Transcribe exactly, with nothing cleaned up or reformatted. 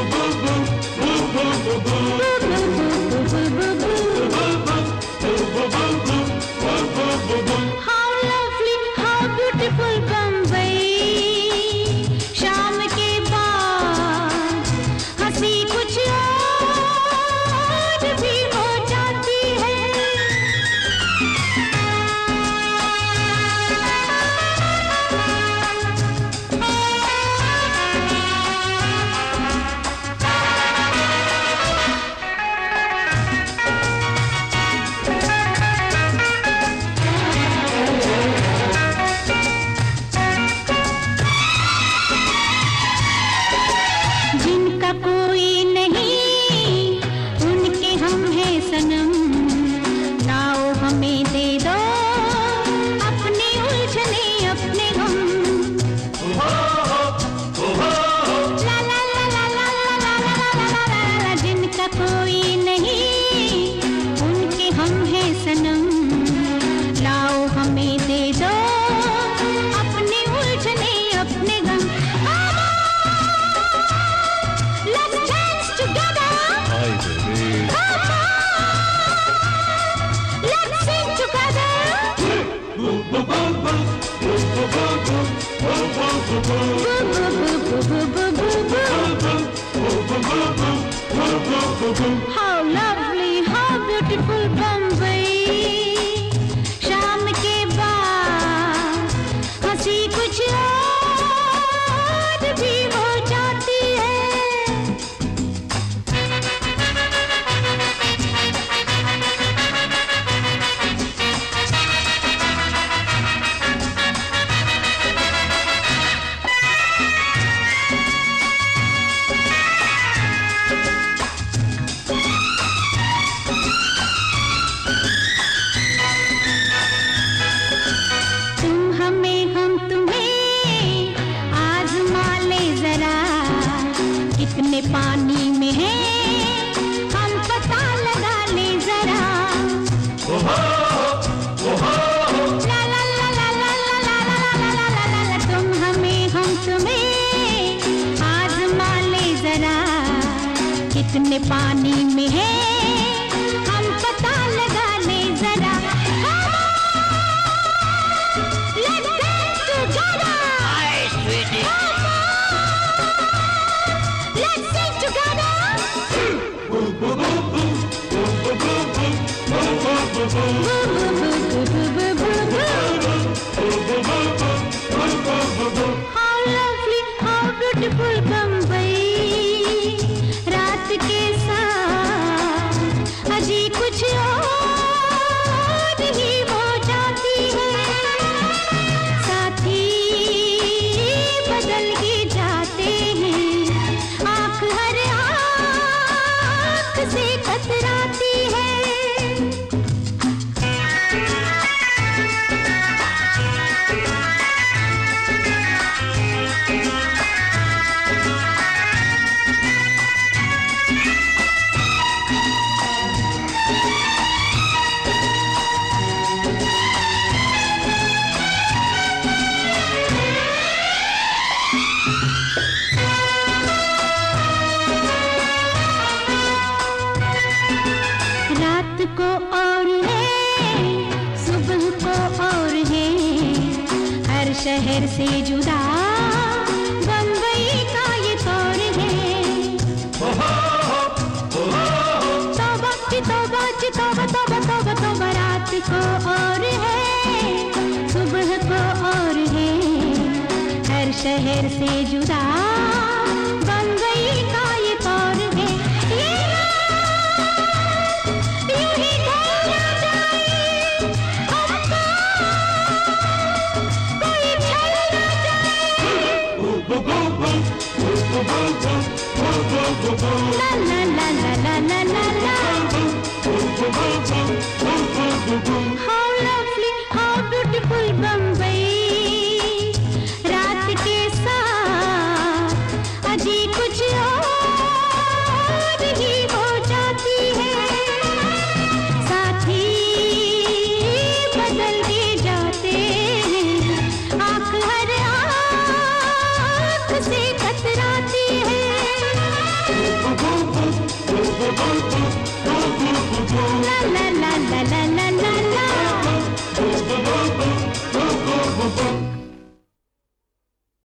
How lovely, how beautiful Bombay. शाम के बाद हंसी कुछ और भी हो जाती है. कितने पानी में है हम पता लगा ले जरा. ओहो ओहो ला ला ला ला ला ला ला ला ला ला. तुम हमें हम तुम्हें आजमा ले जरा. कितने पानी में है हम पता लगा ले जरा. Let's dance together. Hi, sweetie. Let's sing together. Boo boo boo boo boo boo boo boo boo boo boo boo. How lovely, how beautiful Bombay. रात के साथ अजी कुछ और ही हो जाती है. साथी बदल ही जाते हैं. आँख हर आँख से कतराती है. रात को और है सुबह को और है. हर शहर से जुदा बम्बई का ये तौर है. तौबा की तौबा की तौबा तौबा तौबा तौबा. रात को और है सुबह को और है. हर शहर से जुदा बम्बई का ये तौर है. La la la la la la la la. How lovely, how beautiful Bombay. रात के साथ अजी कुछ और ही हो जाती है. साथी बदल ही जाते हैं. आँख हर आँख से कतराती है. La la la la la la